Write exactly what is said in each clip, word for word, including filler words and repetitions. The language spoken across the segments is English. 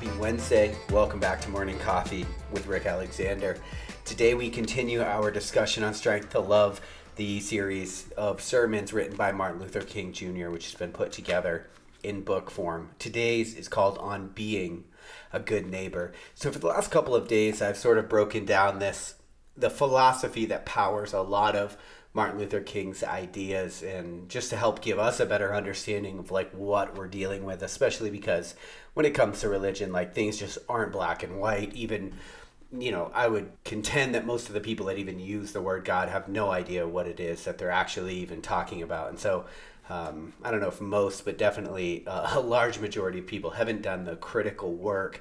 Happy Wednesday. Welcome back to Morning Coffee with Rick Alexander. Today we continue our discussion on Strength to Love, the series of sermons written by Martin Luther King Junior, which has been put together in book form. Today's is called On Being a Good Neighbor. So for the last couple of days, I've sort of broken down this, the philosophy that powers a lot of Martin Luther King's ideas, and just to help give us a better understanding of like what we're dealing with, especially because when it comes to religion, like things just aren't black and white. Even, you know, I would contend that most of the people that even use the word God have no idea what it is that they're actually even talking about. And so um, I don't know if most, but definitely uh, a large majority of people haven't done the critical work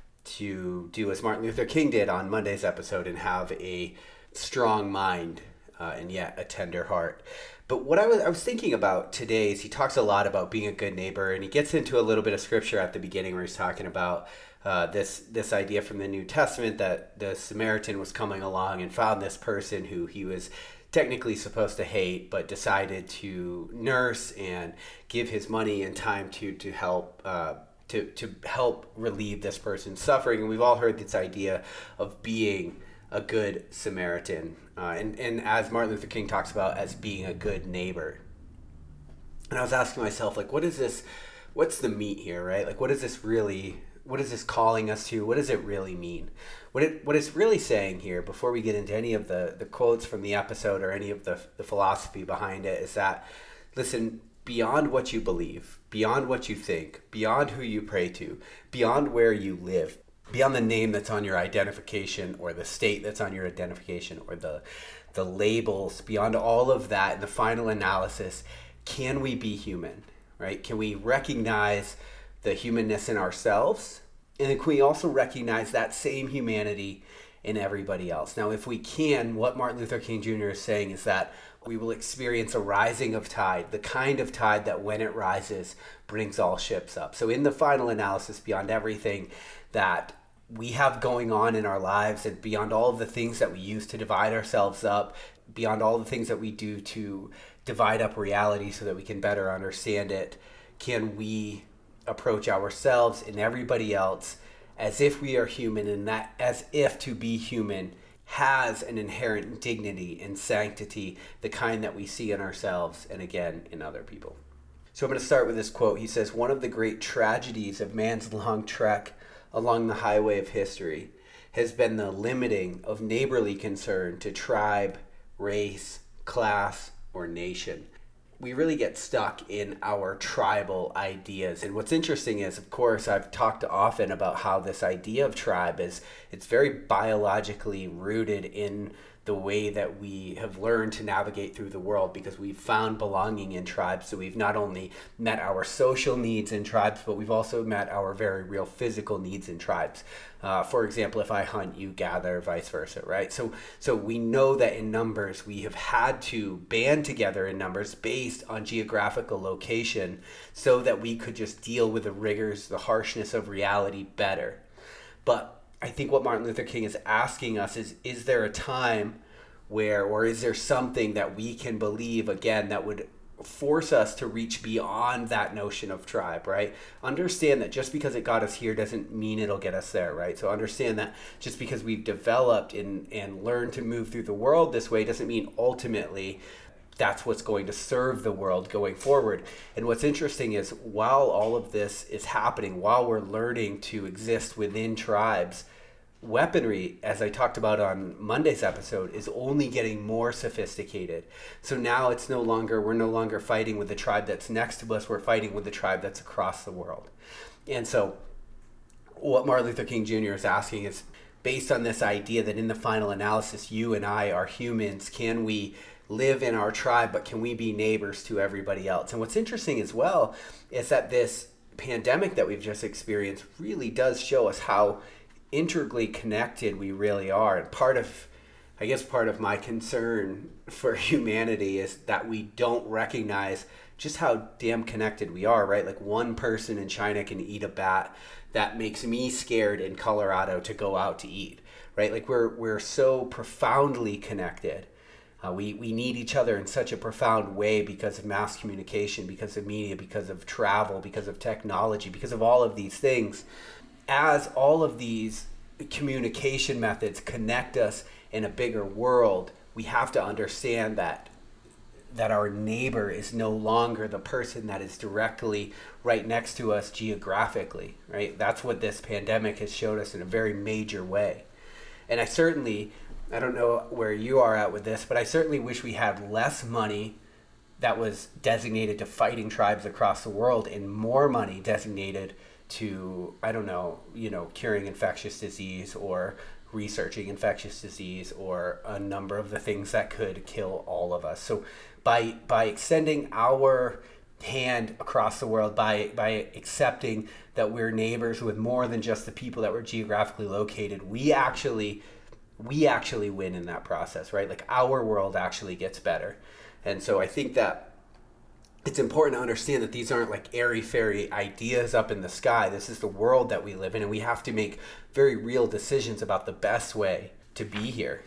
to do as Martin Luther King did on Monday's episode and have a strong mind Uh, and yet a tender heart. But what I was I was thinking about today is he talks a lot about being a good neighbor, and he gets into a little bit of scripture at the beginning where he's talking about uh, this this idea from the New Testament that the Samaritan was coming along and found this person who he was technically supposed to hate, but decided to nurse and give his money and time to to help uh, to to help relieve this person's suffering. And we've all heard this idea of being a good Samaritan, uh, and, and as Martin Luther King talks about, as being a good neighbor. And I was asking myself, like, what is this, what's the meat here, right? Like, what is this really, what is this calling us to? What does it really mean? What it what it's really saying here, before we get into any of the, the quotes from the episode or any of the, the philosophy behind it, is that, listen, beyond what you believe, beyond what you think, beyond who you pray to, beyond where you live, beyond the name that's on your identification or the state that's on your identification or the the labels, beyond all of that, in the final analysis, can we be human, right? Can we recognize the humanness in ourselves? And then can we also recognize that same humanity in everybody else? Now, if we can, what Martin Luther King Junior is saying is that we will experience a rising of tide, the kind of tide that when it rises brings all ships up. So in the final analysis, beyond everything that we have going on in our lives and beyond all of the things that we use to divide ourselves up, beyond all the things that we do to divide up reality so that we can better understand it, can we approach ourselves and everybody else as if we are human, and that as if to be human has an inherent dignity and sanctity, the kind that we see in ourselves and again in other people. So I'm going to start with this quote. He says, "One of the great tragedies of man's long trek along the highway of history has been the limiting of neighborly concern to tribe, race, class, or nation." We really get stuck in our tribal ideas. And what's interesting is, of course, I've talked often about how this idea of tribe is, it's very biologically rooted in the way that we have learned to navigate through the world, because we've found belonging in tribes. So we've not only met our social needs in tribes, but we've also met our very real physical needs in tribes. Uh, for example, if I hunt, you gather, vice versa, right? So, so we know that in numbers, we have had to band together in numbers based on geographical location so that we could just deal with the rigors, the harshness of reality better. But I think what Martin Luther King is asking us is, is there a time where, or is there something that we can believe, again, that would force us to reach beyond that notion of tribe, right? Understand that just because it got us here doesn't mean it'll get us there, right? So understand that just because we've developed and, and learned to move through the world this way doesn't mean ultimately that's what's going to serve the world going forward. And what's interesting is, while all of this is happening, while we're learning to exist within tribes, weaponry, as I talked about on Monday's episode, is only getting more sophisticated. So now it's no longer, we're no longer fighting with the tribe that's next to us, we're fighting with the tribe that's across the world. And so what Martin Luther King Junior is asking is, based on this idea that in the final analysis, you and I are humans, can we live in our tribe, but can we be neighbors to everybody else? And what's interesting as well is that this pandemic that we've just experienced really does show us how integrally connected we really are. And part of, I guess part of my concern for humanity is that we don't recognize just how damn connected we are, right? Like one person in China can eat a bat that makes me scared in Colorado to go out to eat, right? Like we're we're so profoundly connected. Uh, we, we need each other in such a profound way because of mass communication, because of media, because of travel, because of technology, because of all of these things. as all of these communication methods connect us in a bigger world, we have to understand that that our neighbor is no longer the person that is directly right next to us geographically, right? That's what this pandemic has showed us in a very major way. And I certainly, I don't know where you are at with this, but I certainly wish we had less money that was designated to fighting tribes across the world and more money designated to, I don't know, you know, curing infectious disease or researching infectious disease or a number of the things that could kill all of us. So by by extending our hand across the world, by by accepting that we're neighbors with more than just the people that we're geographically located, we actually we actually win in that process, right? Like our world actually gets better. And so I think that it's important to understand that these aren't like airy-fairy ideas up in the sky. This is the world that we live in, and we have to make very real decisions about the best way to be here.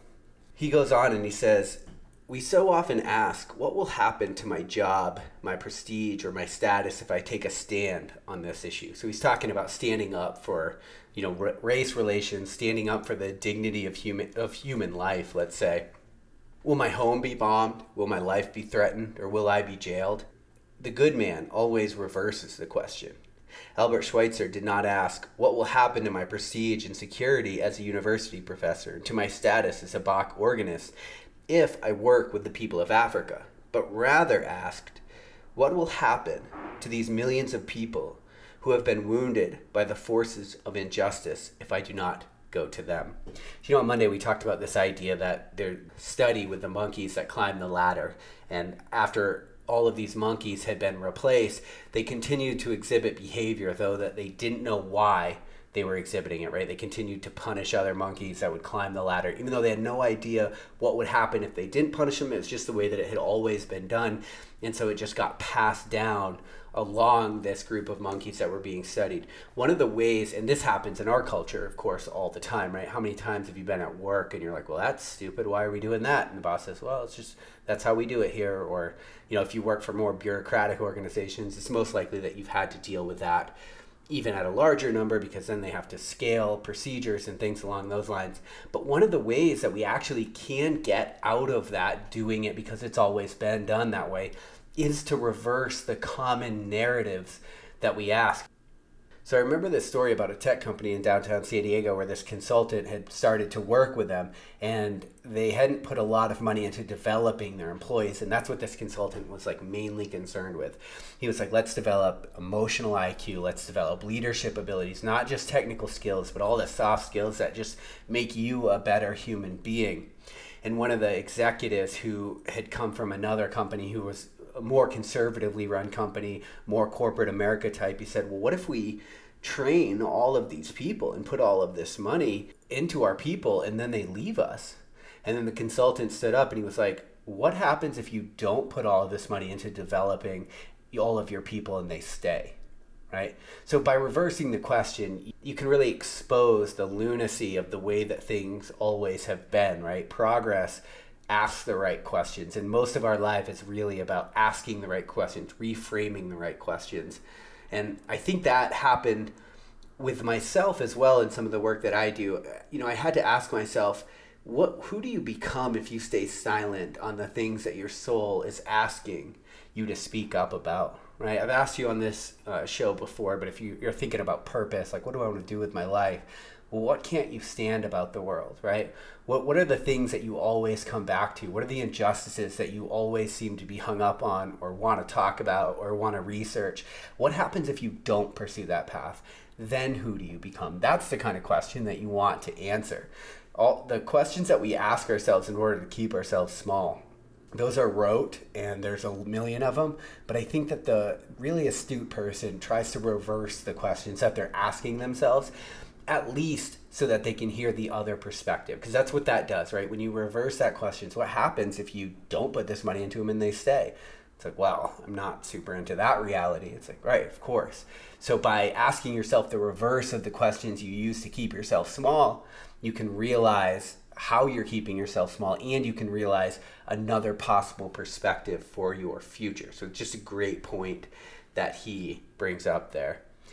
He goes on and he says, we so often ask, what will happen to my job, my prestige, or my status if I take a stand on this issue? So he's talking about standing up for, you know, r- race relations, standing up for the dignity of human of human life, let's say. Will my home be bombed? Will my life be threatened? Or will I be jailed? The good man always reverses the question. Albert Schweitzer did not ask, what will happen to my prestige and security as a university professor, to my status as a Bach organist, if I work with the people of Africa, but rather asked, what will happen to these millions of people who have been wounded by the forces of injustice if I do not go to them? You know, on Monday we talked about this idea that their study with the monkeys that climbed the ladder, and after all of these monkeys had been replaced, they continued to exhibit behavior, though that they didn't know why they were exhibiting it, right? They continued to punish other monkeys that would climb the ladder, even though they had no idea what would happen if they didn't punish them. It was just the way that it had always been done. And so it just got passed down along this group of monkeys that were being studied. One of the ways, and this happens in our culture, of course, all the time, right? How many times have you been at work and you're like, well, that's stupid. Why are we doing that? And the boss says, well, it's just, that's how we do it here. Or, you know, if you work for more bureaucratic organizations, it's most likely that you've had to deal with that even at a larger number, because then they have to scale procedures and things along those lines. But one of the ways that we actually can get out of that, doing it because it's always been done that way, is to reverse the common narratives that we ask. So I remember this story about a tech company in downtown San Diego where this consultant had started to work with them, and they hadn't put a lot of money into developing their employees, and that's what this consultant was like mainly concerned with. He was like, let's develop emotional I Q, let's develop leadership abilities, not just technical skills, but all the soft skills that just make you a better human being. And one of the executives who had come from another company who was a more conservatively run company, more corporate America type, he said, well, what if we train all of these people and put all of this money into our people and then they leave us? And then the consultant stood up and he was like, what happens if you don't put all of this money into developing all of your people and they stay? Right? So by reversing the question, you can really expose the lunacy of the way that things always have been, right? Progress asks the right questions, and most of our life is really about asking the right questions, reframing the right questions. And I think that happened with myself as well in some of the work that I do. You know, I had to ask myself, what who do you become if you stay silent on the things that your soul is asking you to speak up about? Right? I've asked you on this uh, show before, but if you, you're thinking about purpose, like what do I want to do with my life? Well, what can't you stand about the world, right? What what are the things that you always come back to? What are the injustices that you always seem to be hung up on or want to talk about or want to research? What happens if you don't pursue that path? Then who do you become? That's the kind of question that you want to answer. All the questions that we ask ourselves in order to keep ourselves small, those are rote, and there's a million of them, but I think that the really astute person tries to reverse the questions that they're asking themselves, at least so that they can hear the other perspective, because that's what that does, right? When you reverse that question, so what happens if you don't put this money into them and they stay? It's like, well, I'm not super into that reality. It's like, right, of course. So by asking yourself the reverse of the questions you use to keep yourself small, you can realize how you're keeping yourself small, and you can realize another possible perspective for your future. So it's just a great point that he brings up there.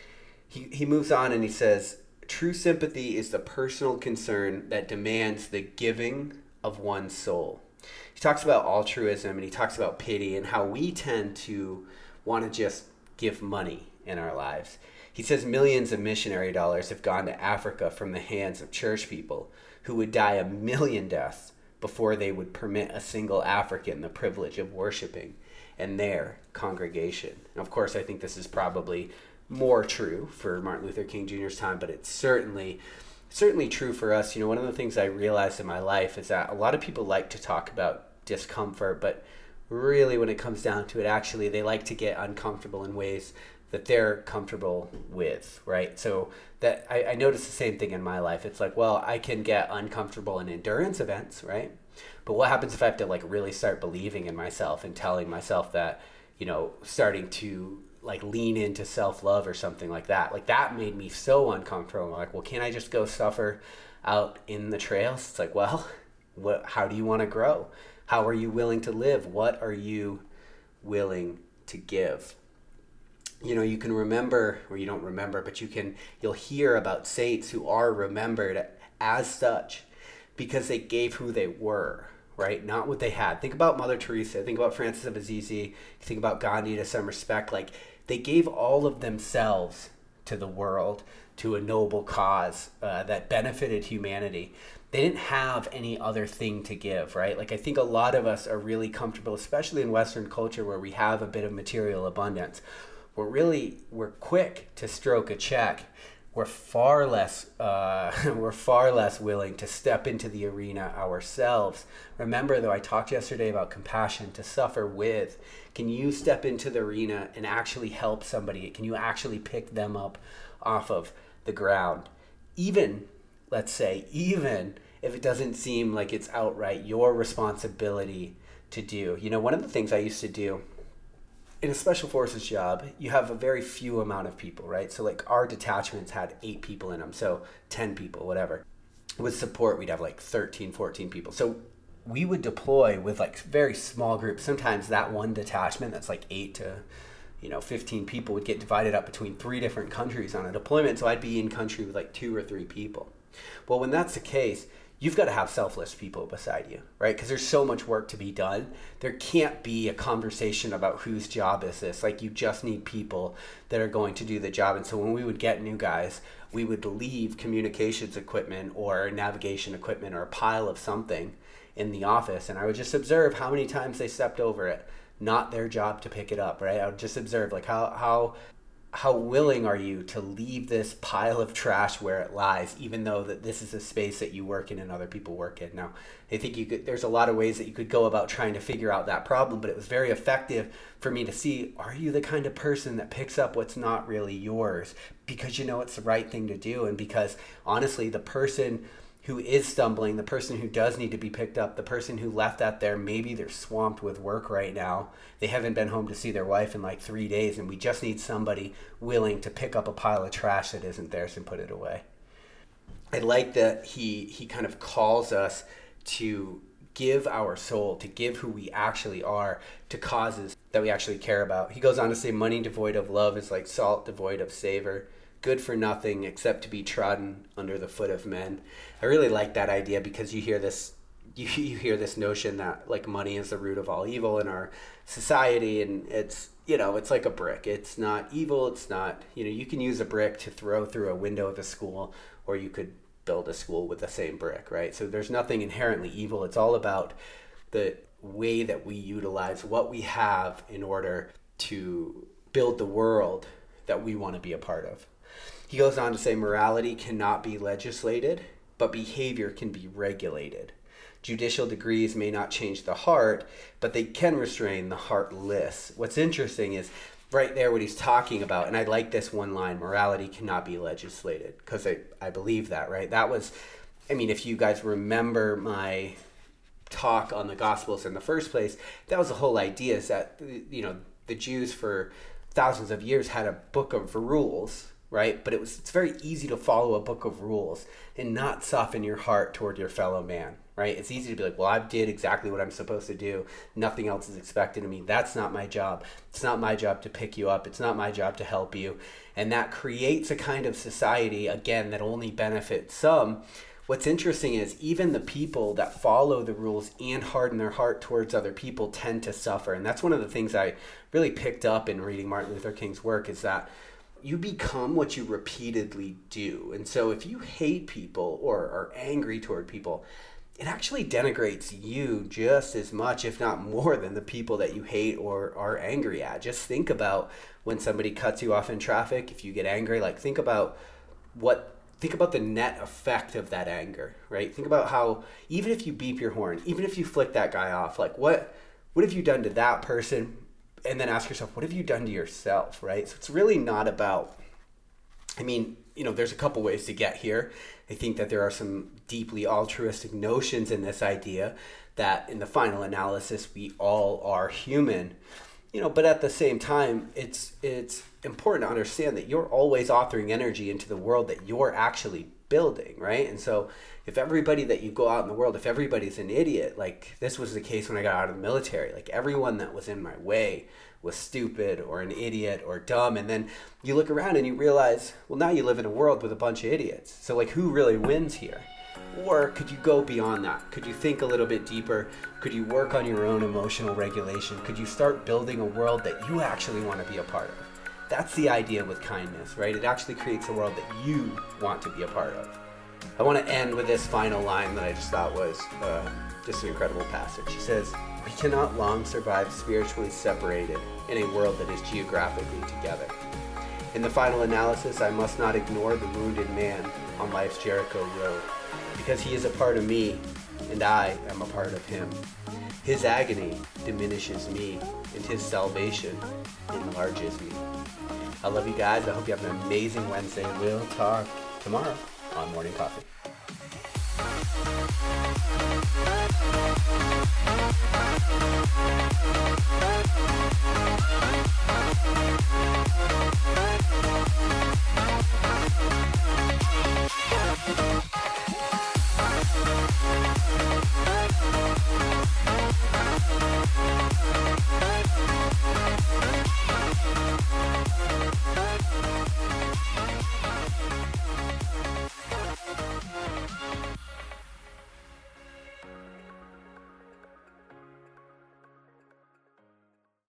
He, he moves on and he says, true sympathy is the personal concern that demands the giving of one's soul. He talks about altruism and he talks about pity and how we tend to want to just give money in our lives. He says millions of missionary dollars have gone to Africa from the hands of church people who would die a million deaths before they would permit a single African the privilege of worshiping in their congregation. And of course, I think this is probably more true for Martin Luther King Junior's time, but it's certainly certainly true for us. You know, one of the things I realized in my life is that a lot of people like to talk about discomfort, but really when it comes down to it, actually they like to get uncomfortable in ways that they're comfortable with, right? So that I, I noticed the same thing in my life. It's like, well, I can get uncomfortable in endurance events, right? But what happens if I have to like really start believing in myself and telling myself that, you know, starting to like lean into self-love or something like that? Like that made me so uncomfortable. I'm like, well, can't I just go suffer out in the trails? It's like, well, what, how do you want to grow? How are you willing to live? What are you willing to give? You know, you can remember, or you don't remember, but you can, you'll hear about saints who are remembered as such because they gave who they were, right? Not what they had. Think about Mother Teresa. Think about Francis of Assisi. Think about Gandhi to some respect. Like, they gave all of themselves to the world, to a noble cause uh, that benefited humanity. They didn't have any other thing to give, right? Like, I think a lot of us are really comfortable, especially in Western culture where we have a bit of material abundance. We're really, we're quick to stroke a check. We're far less, uh, we're far less willing to step into the arena ourselves. Remember, though, I talked yesterday about compassion, to suffer with. Can you step into the arena and actually help somebody? Can you actually pick them up off of the ground? Even, let's say, even if it doesn't seem like it's outright your responsibility to do. You know, one of the things I used to do in a special forces job, you have a very few amount of people, right? So like our detachments had eight people in them, so ten people, whatever. With support, we'd have like thirteen, fourteen people. So we would deploy with like very small groups. Sometimes that one detachment that's like eight to, you know, fifteen people would get divided up between three different countries on a deployment. So I'd be in country with like two or three people. Well, when that's the case, you've got to have selfless people beside you, right? Because there's so much work to be done. There can't be a conversation about whose job is this. Like, you just need people that are going to do the job. And so when we would get new guys, we would leave communications equipment or navigation equipment or a pile of something in the office. And I would just observe how many times they stepped over it. Not their job to pick it up, right? I would just observe, like, how how how willing are you to leave this pile of trash where it lies, even though that this is a space that you work in and other people work in. Now, I think you could, there's a lot of ways that you could go about trying to figure out that problem, but it was very effective for me to see, are you the kind of person that picks up what's not really yours because you know it's the right thing to do? And because honestly, the person who is stumbling, the person who does need to be picked up, the person who left that there, maybe they're swamped with work right now. They haven't been home to see their wife in like three days, and we just need somebody willing to pick up a pile of trash that isn't theirs and put it away. I like that he he kind of calls us to give our soul, to give who we actually are to causes that we actually care about. He goes on to say, money devoid of love is like salt devoid of savor, good for nothing except to be trodden under the foot of men. I really like that idea because you hear this you, you hear this notion that like money is the root of all evil in our society, and it's, you know, it's like a brick. It's not evil, it's not, you know, you can use a brick to throw through a window of a school, or you could build a school with the same brick, right? So there's nothing inherently evil. It's all about the way that we utilize what we have in order to build the world that we want to be a part of. He goes on to say, morality cannot be legislated, but behavior can be regulated. Judicial degrees may not change the heart, but they can restrain the heartless. What's interesting is right there what he's talking about, and I like this one line, morality cannot be legislated, because I, I believe that, right? That was, I mean, if you guys remember my talk on the Gospels in the first place, that was the whole idea, is that, you know, the Jews for thousands of years had a book of rules right? But it was it's very easy to follow a book of rules and not soften your heart toward your fellow man, right? It's easy to be like, well, I did exactly what I'm supposed to do. Nothing else is expected of me. That's not my job. It's not my job to pick you up. It's not my job to help you. And that creates a kind of society, again, that only benefits some. What's interesting is even the people that follow the rules and harden their heart towards other people tend to suffer. And that's one of the things I really picked up in reading Martin Luther King's work, is that you become what you repeatedly do. And so if you hate people or are angry toward people, it actually denigrates you just as much, if not more, than the people that you hate or are angry at. Just think about when somebody cuts you off in traffic. If you get angry, like think about what think about the net effect of that anger, right? Think about how, even if you beep your horn, even if you flick that guy off, like what what have you done to that person? And then ask yourself, what have you done to yourself, right? So it's really not about, I mean, you know, there's a couple ways to get here. I think that there are some deeply altruistic notions in this idea that in the final analysis, we all are human. You know, but at the same time, it's it's important to understand that you're always authoring energy into the world that you're actually building, right? And so if everybody that you go out in the world, if everybody's an idiot, like this was the case when I got out of the military, like everyone that was in my way was stupid or an idiot or dumb. And then you look around and you realize, well, now you live in a world with a bunch of idiots. So like, who really wins here? Or could you go beyond that? Could you think a little bit deeper? Could you work on your own emotional regulation? Could you start building a world that you actually want to be a part of? That's the idea with kindness, right? It actually creates a world that you want to be a part of. I want to end with this final line that I just thought was uh, just an incredible passage. She says, "We cannot long survive spiritually separated in a world that is geographically together. In the final analysis, I must not ignore the wounded man on life's Jericho road, because he is a part of me, and I am a part of him. His agony diminishes me, and his salvation enlarges me." I love you guys. I hope you have an amazing Wednesday. We'll talk tomorrow on Morning Coffee.